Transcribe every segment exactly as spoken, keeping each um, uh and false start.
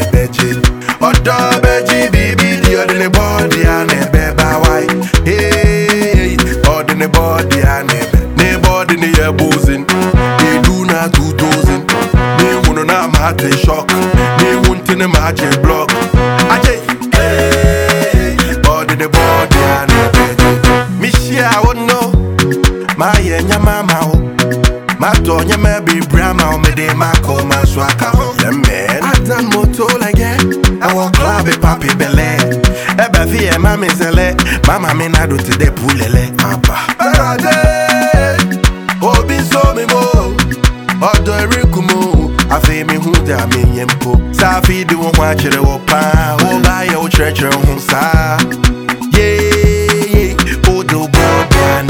beji. Odo beji bibi di odine body ane beba wai. Hey, odine body ane be. Ne body ne ye boozing. They do na two thousand. Ne wuno na ma te shock. Ne wunti ne ma je block. Aje. Hey, odine body ane beji. Mishia wono. Ma ye nyama mao. Ma to nyama be brama o me de ma ko ma swaka ho. The man I done moto like that. I want club it papi belle. Eba fi e mama zele. Mama me na do te de pulele. Apa. Berade. Obi so me mo. Odo erikumo. Afi me hu da me yempo. Sa fi di wo wa chere wo pa. O ba ye o chere chere hu sa. Yeah. Odo body and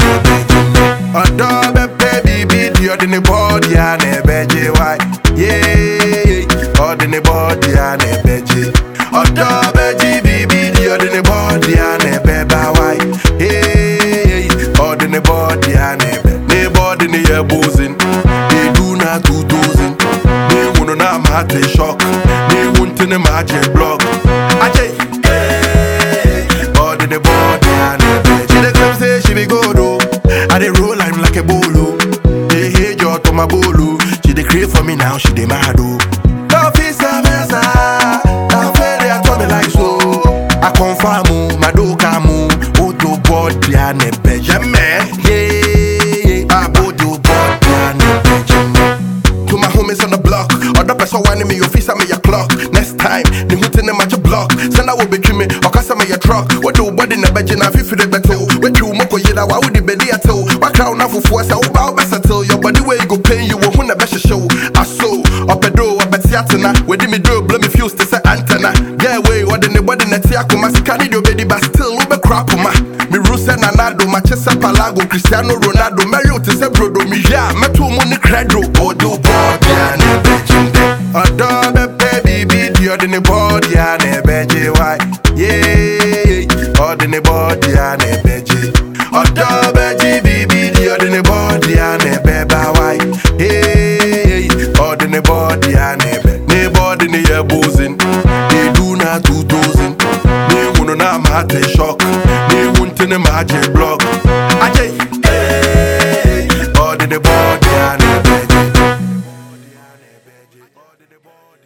Odo be baby di odine body ane beji wai. Yeah, odine body ane beji. Odo beji bibi di odine body ane beba wai. Hey, odine body ane be. Ne body ne ye boozing. They do na two thousand. Ne wuno na ma te shock. Ne wunti ne ma je block. Aje. Hey, odine body ane beji. She dey claim say she be good oh. I dey roll I'm like a bolo. They hate your to my bolo. She dey crave for me now, she dey mad oh. No fisa mesa, I feel they told me like so. I confirm oh, my do kamu. Odo body and a beja man. Yeah, I odo body and a beja. To my homies on the block, other person wanting me, your face me your clock. Next time, the hoot in the match block. Send I will be me, or cause I'm your truck. What do body in the bedroom? I feel for the battle. What you moko yida, why would the bedi at all? What crown now for force? I will bow best until your body way go pain you. Who never show. I saw up a door, up a theater. Where did me do? Blow me fuse to say antenna. Yeah, way, what in the body in the theater? My scanny do baby, but still, we be crap. Me Rusa Nanado, Manchester Palago, Cristiano Ronaldo, Mario to say brodo, me yeah, me two money credo, Odo body and a beji. Odo be baby, the odine body and a beji why? Yeah, odine body and a beji. Odo beji bibi, the odine body and a beba why? Hey, odine body and a be. Ne body ne ye boozing. They do na two thousand. Ne wuno na ma te shock. Ne wunti ne ma je block.